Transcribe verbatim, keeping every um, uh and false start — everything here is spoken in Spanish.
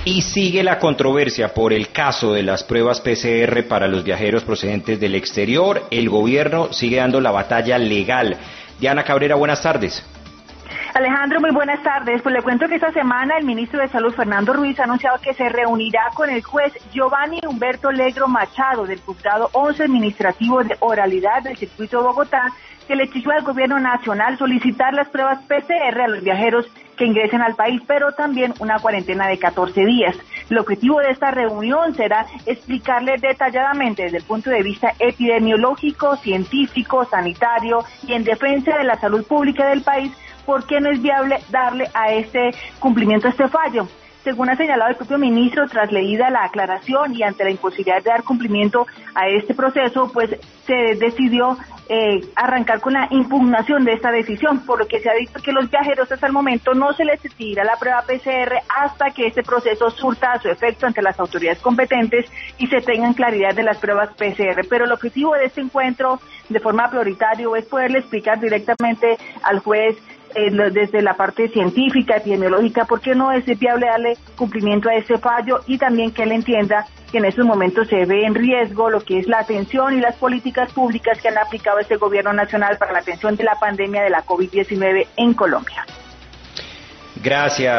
Y sigue la controversia por el caso de las pruebas P C R para los viajeros procedentes del exterior. El gobierno sigue dando la batalla legal. Diana Cabrera, buenas tardes. Alejandro, muy buenas tardes. Pues le cuento que esta semana el ministro de Salud, Fernando Ruiz, ha anunciado que se reunirá con el juez Giovanni Humberto Legro Machado del Juzgado once Administrativo de Oralidad del Circuito de Bogotá, que le exigió al gobierno nacional solicitar las pruebas P C R a los viajeros que ingresen al país, pero también una cuarentena de catorce días. El objetivo de esta reunión será explicarle detalladamente desde el punto de vista epidemiológico, científico, sanitario y en defensa de la salud pública del país por qué no es viable darle a este cumplimiento a este fallo. Según ha señalado el propio ministro, tras leída la aclaración y ante la imposibilidad de dar cumplimiento a este proceso, pues se decidió eh, arrancar con la impugnación de esta decisión, por lo que se ha dicho que los viajeros hasta el momento no se les exigirá la prueba P C R hasta que este proceso surta su efecto ante las autoridades competentes y se tengan claridad de las pruebas P C R. Pero el objetivo de este encuentro, de forma prioritaria, es poderle explicar directamente al juez Eh, desde la parte científica, epidemiológica, por qué no es viable darle cumplimiento a ese fallo y también que él entienda que en estos momentos se ve en riesgo lo que es la atención y las políticas públicas que han aplicado este gobierno nacional para la atención de la pandemia de la COVID diecinueve en Colombia. Gracias.